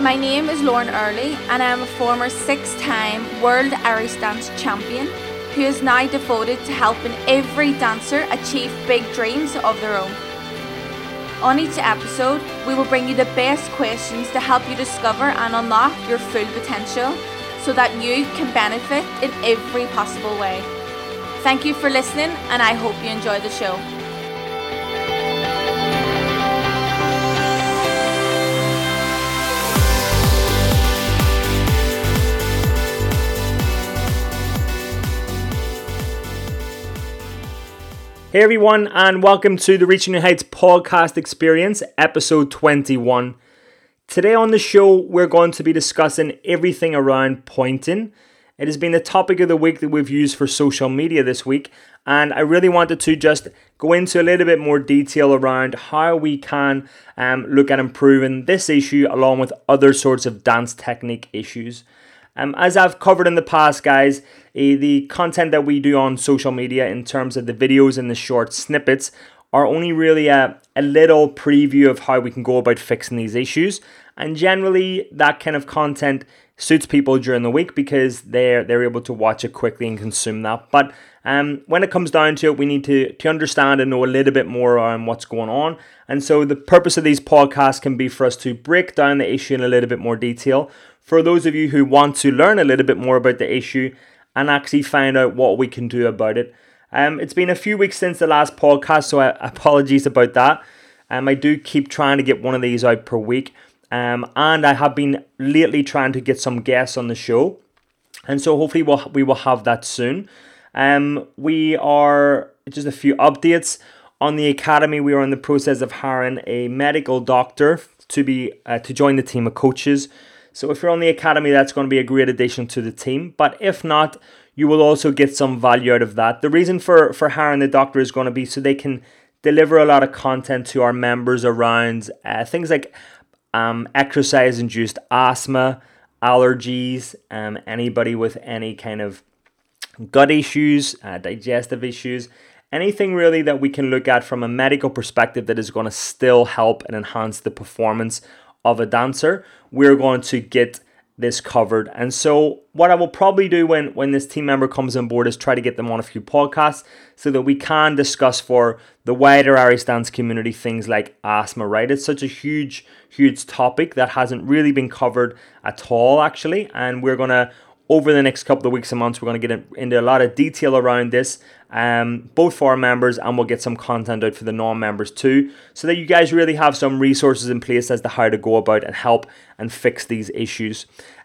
My name is Lauren Early and I am a former 6-time World Irish Dance Champion who is now devoted to helping every dancer achieve big dreams of their own. On each episode, we will bring you the best questions to help you discover and unlock your full potential so that you can benefit in every possible way. Thank you for listening and I hope you enjoy the show. Hey everyone, and welcome to the Reaching New Heights podcast experience, episode 21. Today on the show, we're going to be discussing everything around pointing. It has been the topic of the week that we've used for social media this week, and I really wanted to just go into a little bit more detail around how we can look at improving this issue along with other sorts of dance technique issues. As I've covered in the past, guys, the content that we do on social media in terms of the videos and the short snippets are only really a little preview of how we can go about fixing these issues. And generally, that kind of content suits people during the week because they're able to watch it quickly and consume that. But when it comes down to it, we need to understand and know a little bit more on what's going on. And so the purpose of these podcasts can be for us to break down the issue in a little bit more detail. For those of you who want to learn a little bit more about the issue and actually find out what we can do about it. It's been a few weeks since the last podcast, so apologies about that. I do keep trying to get one of these out per week. And I have been lately trying to get some guests on the show. And so hopefully we will have that soon. We are, just a few updates. On the academy, we are in the process of hiring a medical doctor to join the team of coaches. So if you're on the academy, that's going to be a great addition to the team. But if not, you will also get some value out of that. The reason for hiring the doctor is going to be so they can deliver a lot of content to our members around things like exercise-induced asthma, allergies, anybody with any kind of gut issues, digestive issues, anything really that we can look at from a medical perspective that is going to still help and enhance the performance of a dancer. We're going to get this covered. And so what I will probably do when this team member comes on board is try to get them on a few podcasts so that we can discuss for the wider Irish dance community things like asthma, right? It's such a huge topic that hasn't really been covered at all, actually. And we're going to, over the next couple of weeks and months, we're going to get into a lot of detail around this, both for our members, and we'll get some content out for the non-members too, so that you guys really have some resources in place as to how to go about and help and fix these issues.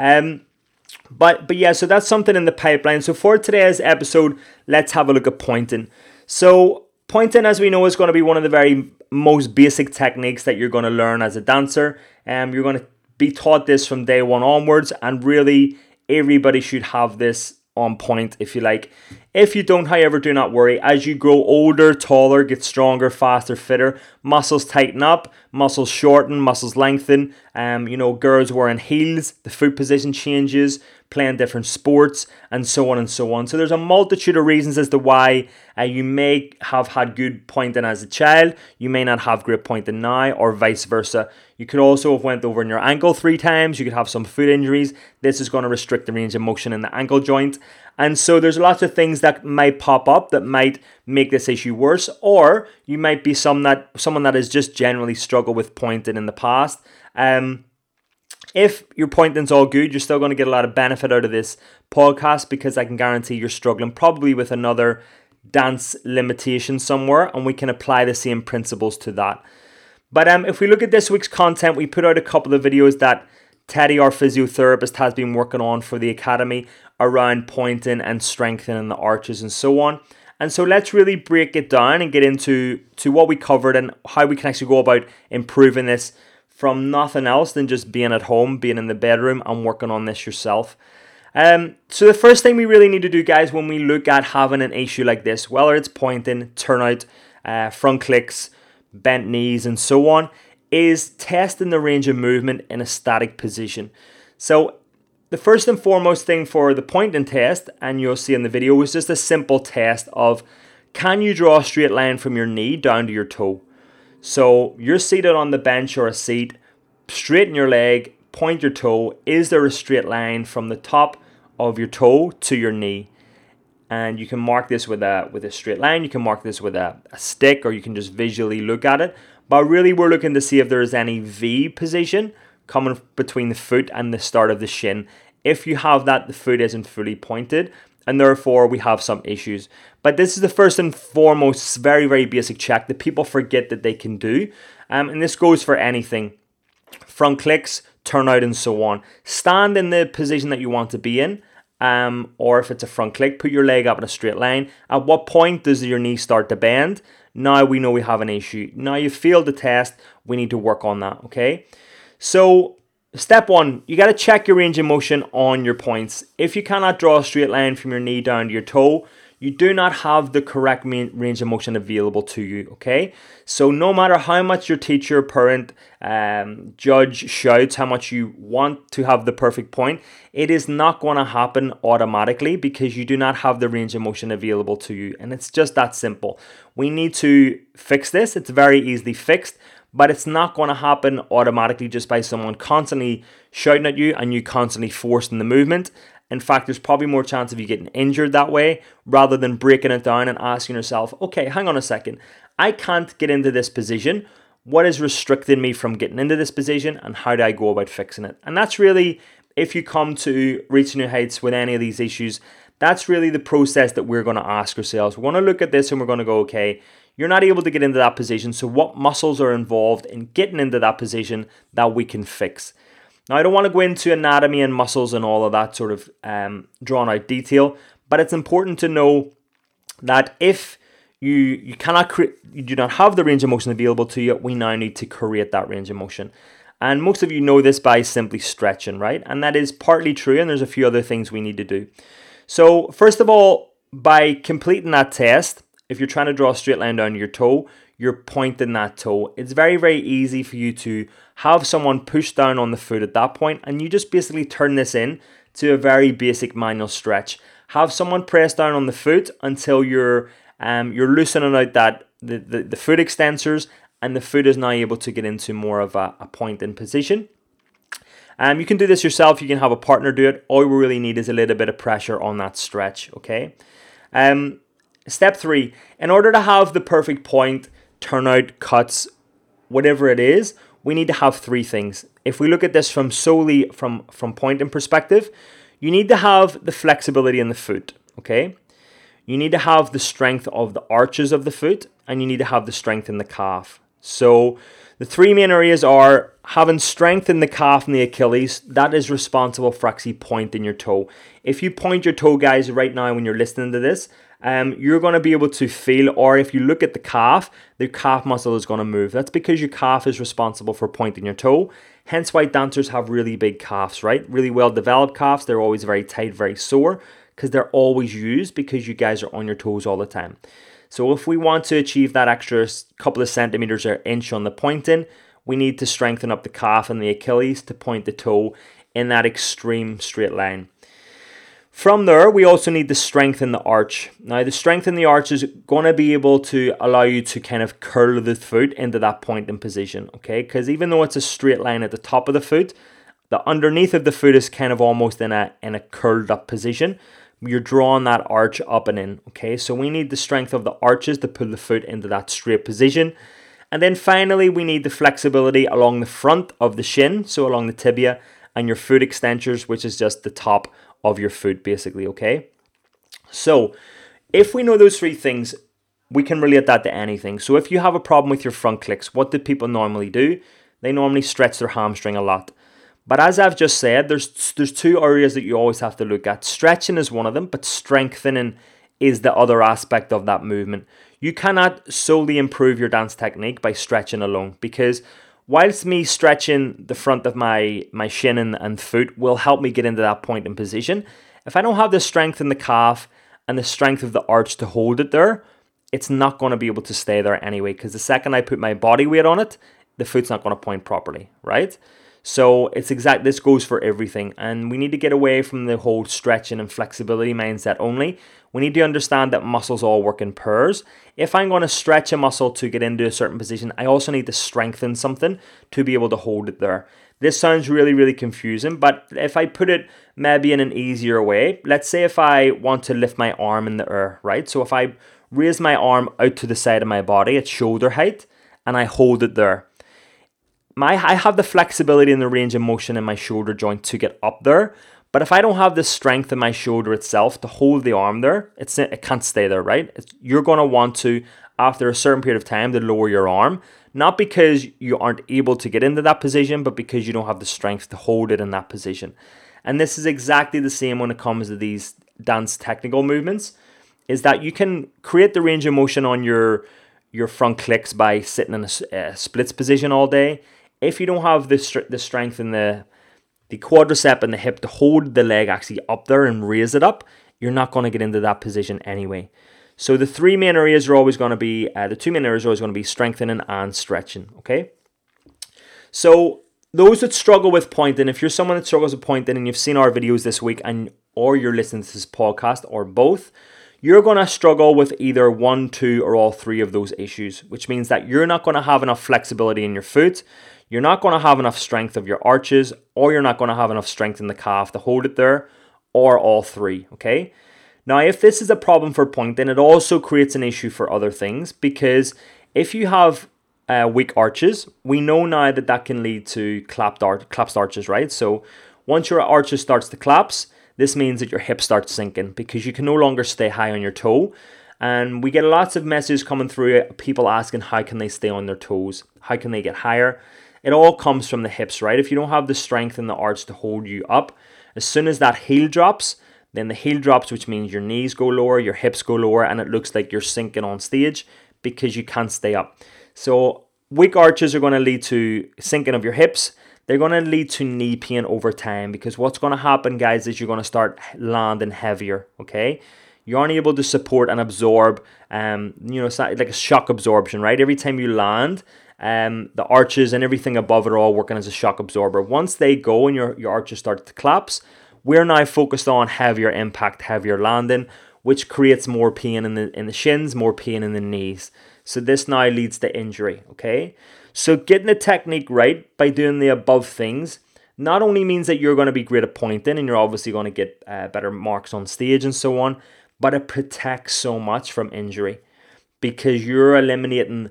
But yeah, so that's something in the pipeline. So for today's episode, let's have a look at pointing. So pointing, as we know, is going to be one of the very most basic techniques that you're going to learn as a dancer. You're going to be taught this from day one onwards, and really everybody should have this on point, if you like. If you don't, however, do not worry. As you grow older, taller, get stronger, faster, fitter, muscles tighten up, muscles shorten, muscles lengthen. Girls wearing heels, the foot position changes, playing different sports, and so on and so on. So there's a multitude of reasons as to why you may have had good pointing as a child, you may not have great pointing now, or vice versa. You could also have went over in your ankle 3 times. You could have some foot injuries. This is going to restrict the range of motion in the ankle joint. And so there's lots of things that might pop up that might make this issue worse. Or you might be someone that has just generally struggled with pointing in the past. If your pointing's all good, you're still going to get a lot of benefit out of this podcast, because I can guarantee you're struggling probably with another dance limitation somewhere, and we can apply the same principles to that. But if we look at this week's content, we put out a couple of videos that Teddy, our physiotherapist, has been working on for the academy around pointing and strengthening the arches and so on. And so let's really break it down and get into what we covered and how we can actually go about improving this from nothing else than just being at home, being in the bedroom and working on this yourself. So the first thing we really need to do, guys, when we look at having an issue like this, whether it's pointing, turnout, front clicks, bent knees and so on, is testing the range of movement in a static position. So the first and foremost thing for the pointing test, and you'll see in the video, was just a simple test of, can you draw a straight line from your knee down to your toe? So you're seated on the bench or a seat, straighten your leg, point your toe, is there a straight line from the top of your toe to your knee? And you can mark this with a straight line, you can mark this with a stick, or you can just visually look at it. But really we're looking to see if there is any V position coming between the foot and the start of the shin. If you have that, the foot isn't fully pointed, and therefore we have some issues. But this is the first and foremost very, very basic check that people forget that they can do. And this goes for anything. Front clicks, turnout, and so on. Stand in the position that you want to be in. Or if it's a front click, put your leg up in a straight line. At what point does your knee start to bend? Now we know we have an issue. Now you've failed the test, we need to work on that, okay? So step one, you got to check your range of motion on your points. If you cannot draw a straight line from your knee down to your toe, you do not have the correct range of motion available to you, okay? So no matter how much your teacher, parent, judge shouts how much you want to have the perfect point, it is not going to happen automatically because you do not have the range of motion available to you. And it's just that simple. We need to fix this. It's very easily fixed, but it's not going to happen automatically just by someone constantly shouting at you and you constantly forcing the movement. In fact, there's probably more chance of you getting injured that way rather than breaking it down and asking yourself, okay, hang on a second. I can't get into this position. What is restricting me from getting into this position, and how do I go about fixing it? And that's really, if you come to Reaching New Heights with any of these issues, that's really the process that we're going to ask ourselves. We're going to look at this and we're going to go, okay, you're not able to get into that position. So what muscles are involved in getting into that position that we can fix? Now, I don't want to go into anatomy and muscles and all of that sort of drawn out detail, but it's important to know that if you do not have the range of motion available to you, we now need to create that range of motion. And most of you know this by simply stretching, right? And that is partly true, and there's a few other things we need to do. So first of all, by completing that test, if you're trying to draw a straight line down your toe, you're pointing that toe. It's very, very easy for you to have someone push down on the foot at that point, and you just basically turn this in to a very basic manual stretch. Have someone press down on the foot until you're loosening out that the foot extensors, and the foot is now able to get into more of a pointing position. You can do this yourself. You can have a partner do it. All we really need is a little bit of pressure on that stretch, okay? Step 3, in order to have the perfect point, turnout, cuts, whatever it is, we need to have 3 things. If we look at this from solely from pointing perspective, you need to have the flexibility in the foot, okay? You need to have the strength of the arches of the foot, and you need to have the strength in the calf. So the 3 main areas are having strength in the calf and the Achilles. That is responsible for actually pointing your toe. If you point your toe, guys, right now when you're listening to this, you're going to be able to feel, or if you look at the calf muscle is going to move. That's because your calf is responsible for pointing your toe. Hence why dancers have really big calves, right? Really well developed calves. They're always very tight, very sore, because they're always used because you guys are on your toes all the time. So if we want to achieve that extra couple of centimeters or inch on the pointing, we need to strengthen up the calf and the Achilles to point the toe in that extreme straight line. From there, we also need to strengthen the arch. Now, the strength in the arch is going to be able to allow you to kind of curl the foot into that pointing position, okay? Because even though it's a straight line at the top of the foot, the underneath of the foot is kind of almost in a curled up position. You're drawing that arch up and in, okay? So we need the strength of the arches to pull the foot into that straight position. And then finally, we need the flexibility along the front of the shin, so along the tibia, and your foot extensors, which is just the top of your foot, basically, okay? So if we know those 3 things, we can relate that to anything. So if you have a problem with your front clicks, what do people normally do? They normally stretch their hamstring a lot. But as I've just said, there's 2 areas that you always have to look at. Stretching is one of them, but strengthening is the other aspect of that movement. You cannot solely improve your dance technique by stretching alone, because whilst me stretching the front of my shin and foot will help me get into that pointing position, if I don't have the strength in the calf and the strength of the arch to hold it there, it's not going to be able to stay there anyway, because the second I put my body weight on it, the foot's not going to point properly, right? So this goes for everything. And we need to get away from the whole stretching and flexibility mindset only. We need to understand that muscles all work in pairs. If I'm going to stretch a muscle to get into a certain position, I also need to strengthen something to be able to hold it there. This sounds really, really confusing, but if I put it maybe in an easier way, let's say if I want to lift my arm in the air, right? So if I raise my arm out to the side of my body at shoulder height and I hold it there, I have the flexibility and the range of motion in my shoulder joint to get up there. But if I don't have the strength in my shoulder itself to hold the arm there, it can't stay there, right? You're going to want to, after a certain period of time, to lower your arm. Not because you aren't able to get into that position, but because you don't have the strength to hold it in that position. And this is exactly the same when it comes to these dance technical movements, is that you can create the range of motion on your front clicks by sitting in a splits position all day. If you don't have the strength in the quadricep and the hip to hold the leg actually up there and raise it up, you're not going to get into that position anyway. So the two main areas are always going to be strengthening and stretching, okay? So those that struggle with pointing, if you're someone that struggles with pointing and you've seen our videos this week or you're listening to this podcast or both, you're going to struggle with either one, two, or all three of those issues, which means that you're not going to have enough flexibility in your foot, you're not going to have enough strength of your arches, or you're not going to have enough strength in the calf to hold it there, or all three, okay? Now, if this is a problem for pointing, it also creates an issue for other things, because if you have weak arches, we know now that can lead to collapsed arches, right? So once your arches starts to collapse, this means that your hip starts sinking because you can no longer stay high on your toe. And we get lots of messages coming through, people asking how can they stay on their toes? How can they get higher? It all comes from the hips, right? If you don't have the strength in the arch to hold you up, as soon as that heel drops, then the heel drops, which means your knees go lower, your hips go lower, and it looks like you're sinking on stage because you can't stay up. So weak arches are going to lead to sinking of your hips. They're going to lead to knee pain over time because what's going to happen, guys, is you're going to start landing heavier, okay? You aren't able to support and absorb, it's like a shock absorption, right? Every time you land, the arches and everything above it are all working as a shock absorber. Once they go and your arches start to collapse, we're now focused on heavier impact, heavier landing, which creates more pain in the shins, more pain in the knees. So this now leads to injury, okay? So getting the technique right by doing the above things not only means that you're going to be great at pointing and you're obviously going to get better marks on stage and so on, but it protects so much from injury because you're eliminating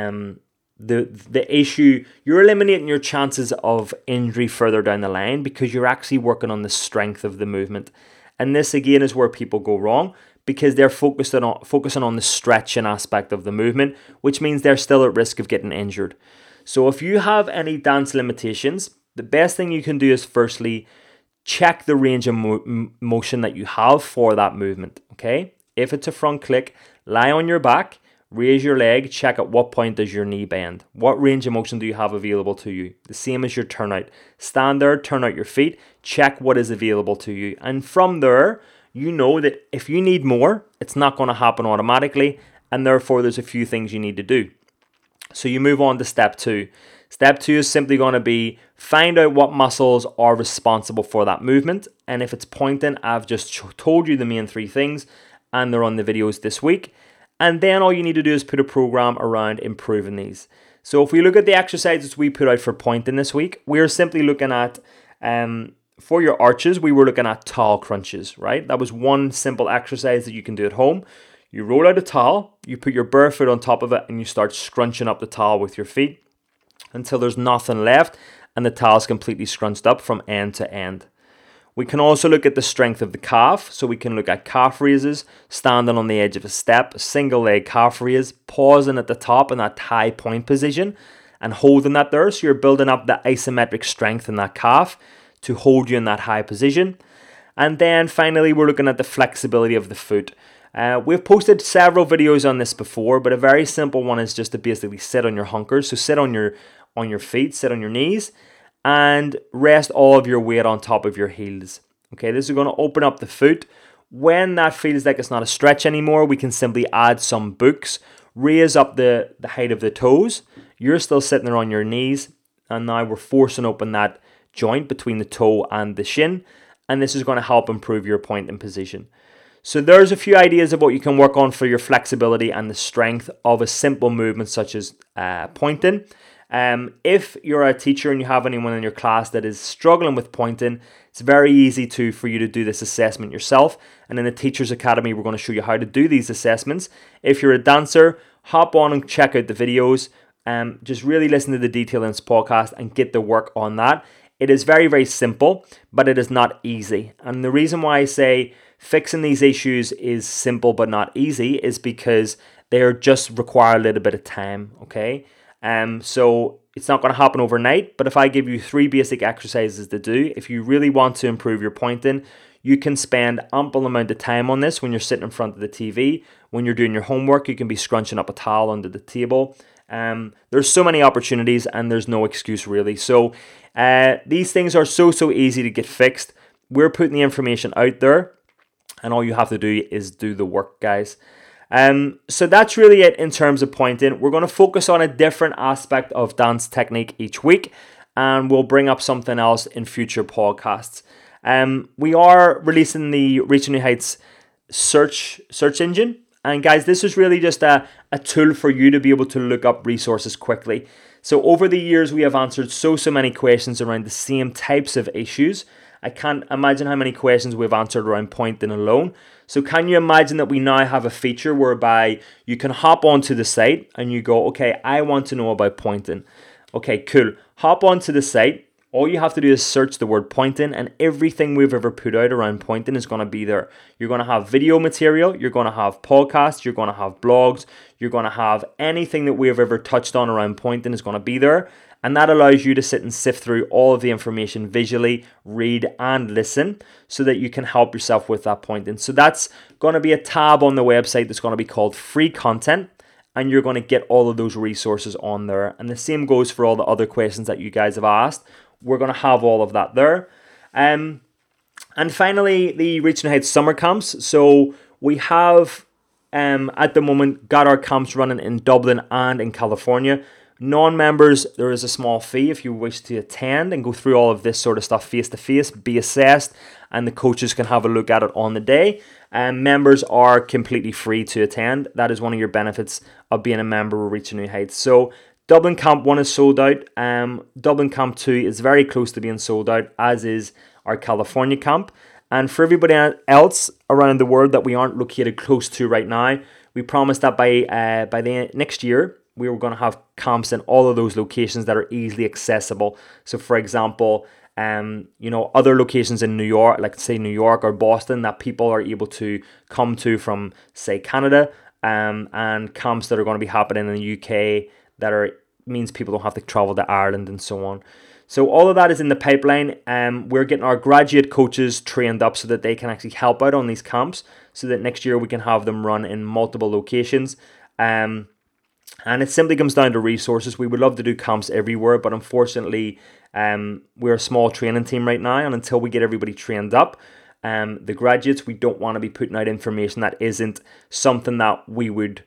the issue. You're eliminating your chances of injury further down the line because you're actually working on the strength of the movement. And this again is where people go wrong because they're focusing on the stretching aspect of the movement, which means they're still at risk of getting injured. So if you have any dance limitations, the best thing you can do is firstly check the range of motion that you have for that movement, okay? If it's a front click, lie on your back, raise your leg, check at what point does your knee bend. What range of motion do you have available to you? The same as your turnout. Stand there, turn out your feet, check what is available to you. And from there, you know that if you need more, it's not going to happen automatically, and therefore there's a few things you need to do. So you move on to step 2. Step 2 is simply going to be find out what muscles are responsible for that movement. And if it's pointing, I've just told you the main 3 things, and they're on the videos this week. And then all you need to do is put a program around improving these. So if we look at the exercises we put out for pointing this week, we're simply looking at, for your arches, we were looking at towel crunches, right? That was one simple exercise that you can do at home. You roll out a towel, you put your bare foot on top of it, and you start scrunching up the towel with your feet until there's nothing left and the towel's completely scrunched up from end to end. We can also look at the strength of the calf. So we can look at calf raises, standing on the edge of a step, single leg calf raise, pausing at the top in that high point position and holding that there. So you're building up the isometric strength in that calf to hold you in that high position. And then finally, we're looking at the flexibility of the foot. We've posted several videos on this before, but a very simple one is just to basically sit on your hunkers. So sit on your feet, sit on your knees, and rest all of your weight on top of your heels. Okay, this is going to open up the foot. When that feels like it's not a stretch anymore, we can simply add some books, raise up the height of the toes. You're still sitting there on your knees. and now we're forcing open that joint between the toe and the shin, and this is going to help improve your pointing position. So there's a few ideas of what you can work on for your flexibility and the strength of a simple movement such as pointing. If you're a teacher and you have anyone in your class that is struggling with pointing, it's very easy for you to do this assessment yourself. And in the Teachers Academy, we're going to show you how to do these assessments. If you're a dancer, hop on and check out the videos. Just really listen to the detail in this podcast and get the work on that. It is very, very simple, but it is not easy. And the reason why I say fixing these issues is simple but not easy is because they are just require a little bit of time, okay? So it's not going to happen overnight, but if I give you 3 basic exercises to do, if you really want to improve your pointing, you can spend ample amount of time on this when you're sitting in front of the TV. When you're doing your homework, you can be scrunching up a towel under the table. There's so many opportunities and there's no excuse really. So these things are so easy to get fixed. We're putting the information out there and all you have to do is do the work, guys. So that's really it in terms of pointing. We're going to focus on a different aspect of dance technique each week, and we'll bring up something else in future podcasts. We are releasing the Reaching New Heights search engine, and guys, this is really just a tool for you to be able to look up resources quickly. So over the years, we have answered so many questions around the same types of issues. I can't imagine how many questions we've answered around pointing alone. So can you imagine that we now have a feature whereby you can hop onto the site and you go, okay, I want to know about pointing. Okay, cool. Hop onto the site. All you have to do is search the word pointing, and everything we've ever put out around pointing is going to be there. You're going to have video material, you're going to have podcasts, you're going to have blogs, you're going to have anything that we've ever touched on around pointing is going to be there. And that allows you to sit and sift through all of the information visually, read and listen so that you can help yourself with that pointing. So that's going to be a tab on the website that's going to be called free content, and you're going to get all of those resources on there. And the same goes for all the other questions that you guys have asked. We're going to have all of that there. And finally, the Reaching Heights summer camps. So we have at the moment got our camps running in Dublin and in California. Non-members, there is a small fee if you wish to attend and go through all of this sort of stuff face-to-face, be assessed, and the coaches can have a look at it on the day. Members are completely free to attend. That is one of your benefits of being a member of Reaching New Heights. So Dublin Camp 1 is sold out. Dublin Camp 2 is very close to being sold out, as is our California camp. And for everybody else around the world that we aren't located close to right now, we promise that by the next year, we were going to have camps in all of those locations that are easily accessible. So for example, other locations in New York, like say New York or Boston, that people are able to come to from say Canada, and camps that are going to be happening in the UK means people don't have to travel to Ireland and so on. So all of that is in the pipeline. We're getting our graduate coaches trained up so that they can actually help out on these camps, so that next year we can have them run in multiple locations. And it simply comes down to resources. We would love to do camps everywhere, but unfortunately, we're a small training team right now, and until we get everybody trained up, the graduates, we don't want to be putting out information that isn't something that we would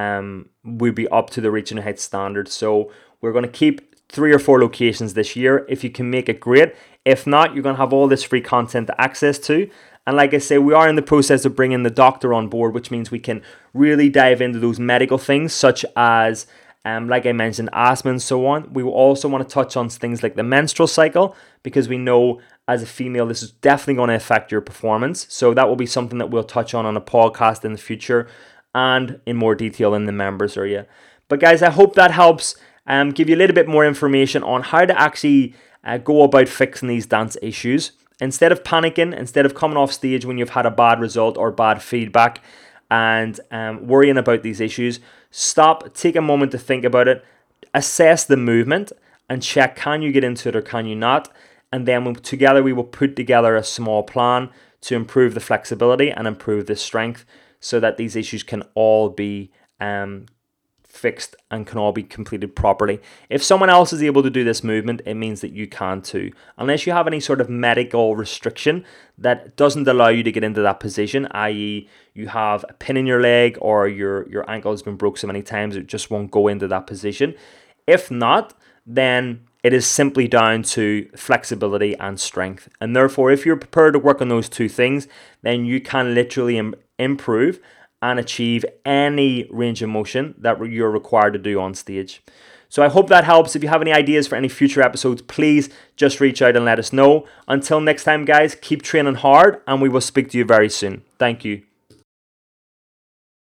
be up to the Reaching Heights standards. So we're going to keep 3 or 4 locations this year. If you can make it, great. If not, you're going to have all this free content to access to. And like I say, we are in the process of bringing the doctor on board, which means we can really dive into those medical things, such as, like I mentioned, asthma and so on. We will also want to touch on things like the menstrual cycle, because we know as a female, this is definitely going to affect your performance. So that will be something that we'll touch on a podcast in the future and in more detail in the members area. But guys, I hope that helps give you a little bit more information on how to actually go about fixing these dance issues. Instead of panicking, instead of coming off stage when you've had a bad result or bad feedback and worrying about these issues, stop, take a moment to think about it, assess the movement and check, can you get into it or can you not? And then together we will put together a small plan to improve the flexibility and improve the strength so that these issues can all be fixed and can all be completed properly. If someone else is able to do this movement, it means that you can too. Unless you have any sort of medical restriction that doesn't allow you to get into that position, i.e. you have a pin in your leg or your ankle has been broke so many times it just won't go into that position. If not, then It is simply down to flexibility and strength. And therefore, if you're prepared to work on those two things, then you can literally improve and achieve any range of motion that you're required to do on stage. So I hope that helps. If you have any ideas for any future episodes, please just reach out and let us know. Until next time, guys, keep training hard, and we will speak to you very soon. Thank you.